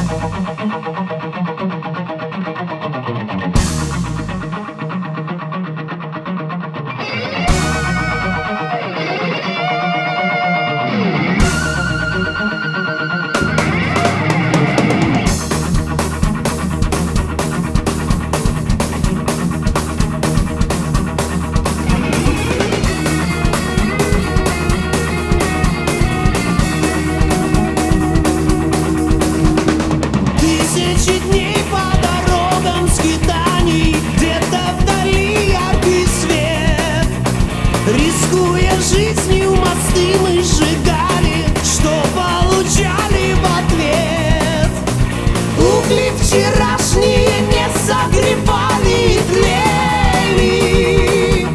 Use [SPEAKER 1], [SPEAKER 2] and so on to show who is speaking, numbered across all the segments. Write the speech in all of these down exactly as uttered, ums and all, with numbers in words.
[SPEAKER 1] Тысячи дней по дорогам скитаний, где-то вдали яркий свет. Рискуя жизнью, мосты мы сжигали, что получали в ответ. Угли вчерашние не согревали и тлели.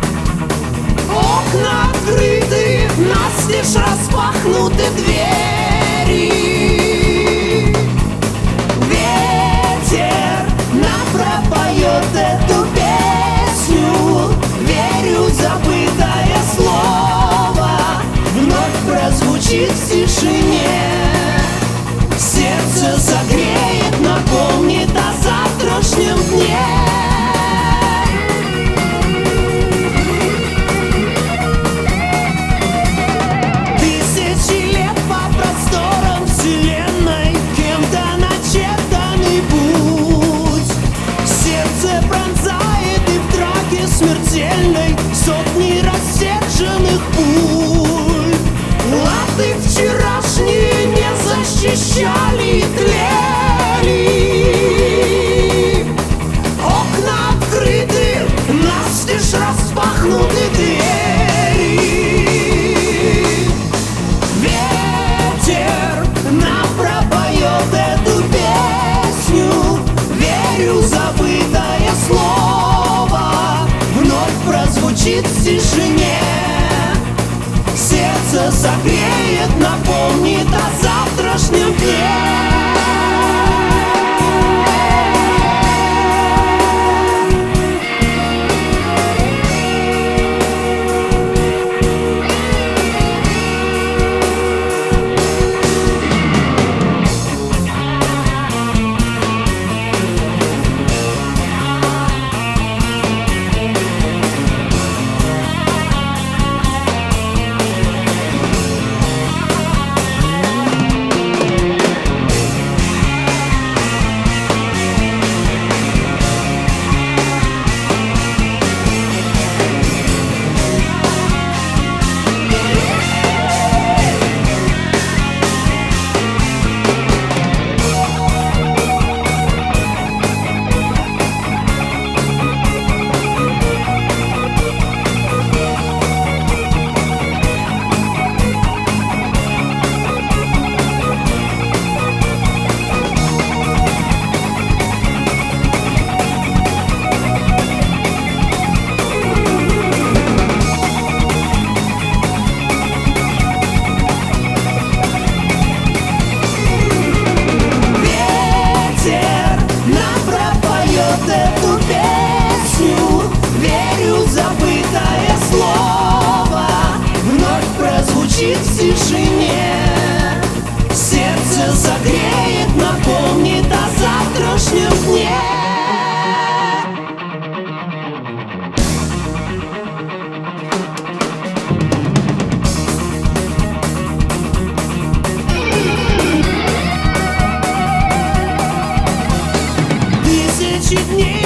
[SPEAKER 1] Окна открыты, настежь распахнуты двери. Ветер нам пропоет эту песню. Верю, забытое слово вновь прозвучит в тишине. Сердце согреет, напомнит о завтрашнем дне. Тысячи лет по просторам вселенной, кем-то начертанный путь. Сердце пронзает, и в драке смертельной сотни рассерженных пуль. Латы вчерашние не защищали и тлели. Окна открыты, настежь распахнуты двери. Ветер нам пропоет эту песню. Верю, забытое слово вновь прозвучит в тишине. Сердце согреет, напомнит о завтрашнем дне. Эту песню, верю, забытое слово вновь прозвучит в тишине. Сердце согреет, напомнит о завтрашнем дне. Тысячи дней